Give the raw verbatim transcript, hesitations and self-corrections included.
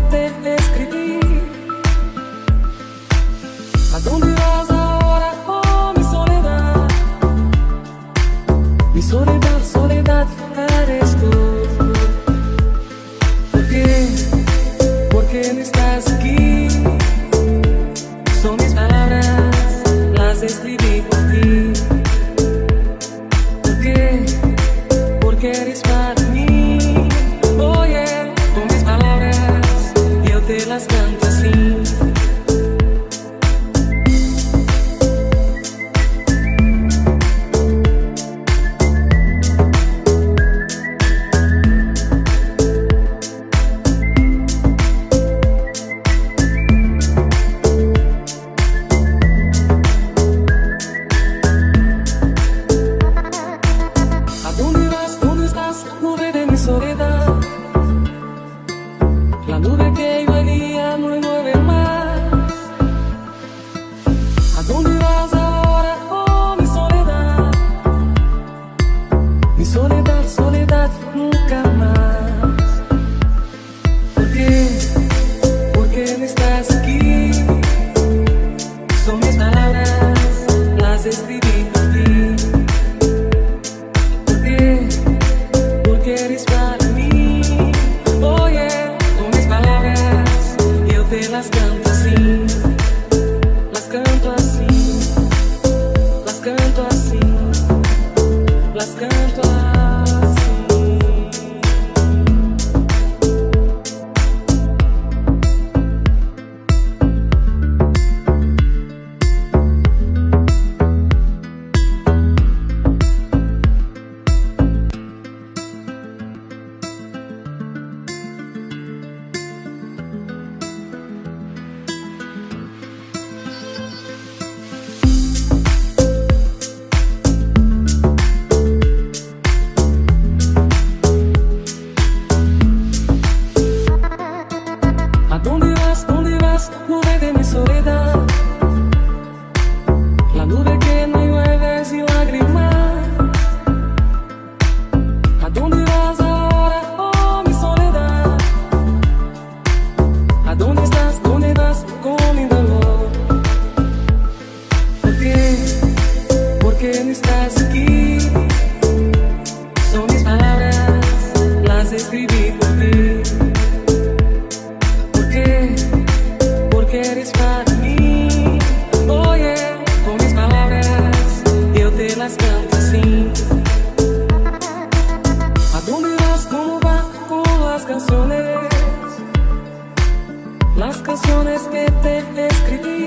te escribí. ¿A dónde vas ahora, oh mi soledad? Mi soledad, soledad eres tú. ¿Por qué? ¿Por qué no estás aquí? Son mis palabras, las escribí por ti. ¿Por qué? Porque eres para mí. Oye, con mis palabras yo te las canto así. Soledad, la nube que iba día no mueve más. ¿A dónde vas ahora, oh mi soledad? Mi soledad, soledad, nunca más. ¿Por qué? ¿Por qué no estás aquí? Son mis palabras, las escribí por ti. ¿Por qué? Porque eres para mí. Oye, con mis palabras yo te las canto así. Las canto así. Las canto así. Las canto así. ¿Dónde vas? ¿Dónde vas? Nube de mi soledad, la nube que no llueve sin lágrimas. ¿A dónde vas ahora, oh mi soledad? ¿A dónde estás? ¿Dónde vas con mi dolor? ¿Por qué? ¿Por qué no estás aquí? Son mis palabras, las escribí por ti. Porque eres para mí. Oye, con mis palabras yo te las canto así. ¿A dónde vas? ¿Cómo va con las canciones? Las canciones que te escribí.